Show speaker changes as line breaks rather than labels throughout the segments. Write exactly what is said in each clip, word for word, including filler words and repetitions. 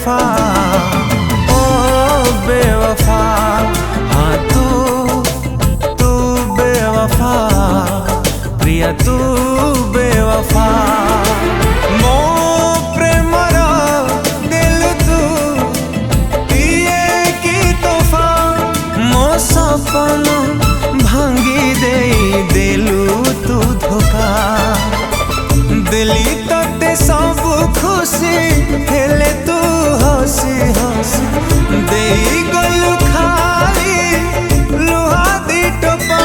बेवफा, ओ बेवफा, हाँ तू तू बेवफा, प्रिया तू बेवफा। मो प्रेमर दिल तू दिए की तोहफा, मो सपन भांगी दे देलू तू धोखा। दिली तते सब खुशी हेले तू हसी हसी दे गलू खाली लुहा दी टोपा।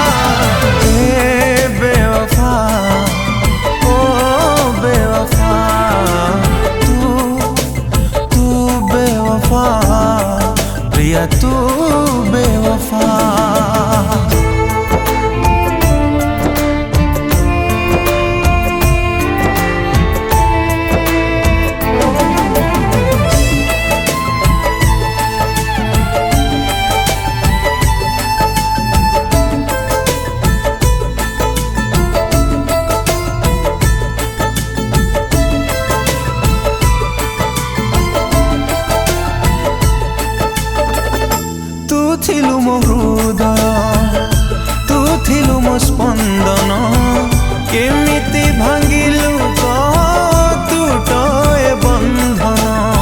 ए बेवफा, ओ बेवफा, तू तू बेवफा, प्रिया तू बेवफा। तू थिलु मो हृदय, तू थिलु मो स्पंदन, केमिति भांगिलु टूट ए बंधन।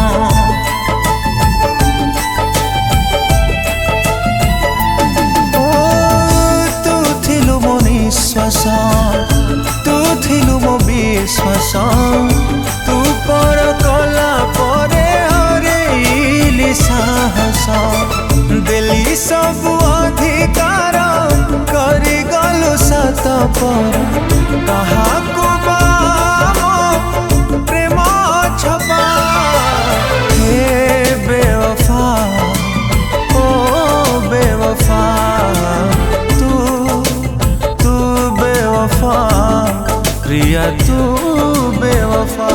ओ तू थिलु मो निश्वास, तू थिलु मो विश्वास, तू पर कला परे हरेइली साहस। दिली सब अधिकार करी गलु सत पर, कहाकू प्रेम छपा। हे बेवफा, ओ बेवफा, तू तू बेवफा, प्रिया तू बेवफा।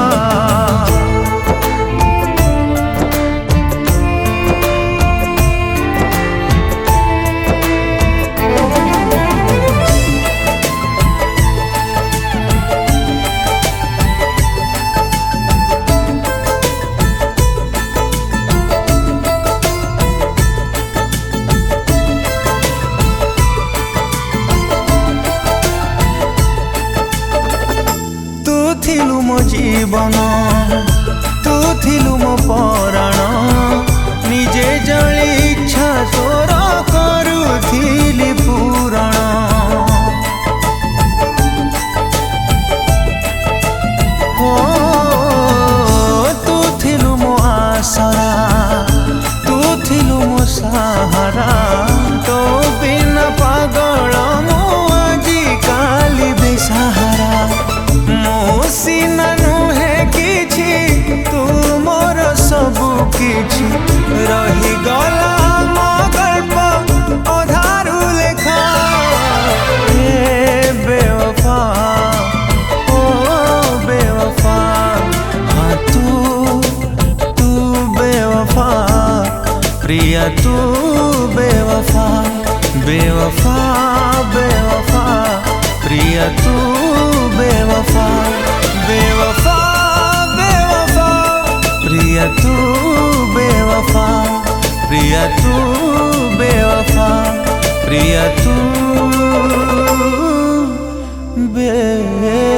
तू थिलु मो जीवन, तू थिलु मो पराण, निजे जली इच्छा तोर करुथिली पूरण। ओ तू थिलु मो आसरा, तू थिलु मो सहारा, तो बिना पागल मो आजी काली बेसहारा। मो सीना नुहे किछि तू मोर सबु किछि, रही गला मो गल्प अधारु लेखा। ए बेवफा, ओ बेवफा, हाँ तू तू बेवफा, प्रिया तू बेवफा। बेवफा बेवफा, प्रिया तू बेवफा। बेवफा बेवफा, प्रिया तू बेवफा, प्रिया तू बेवफा, प्रिया तू बेवफा।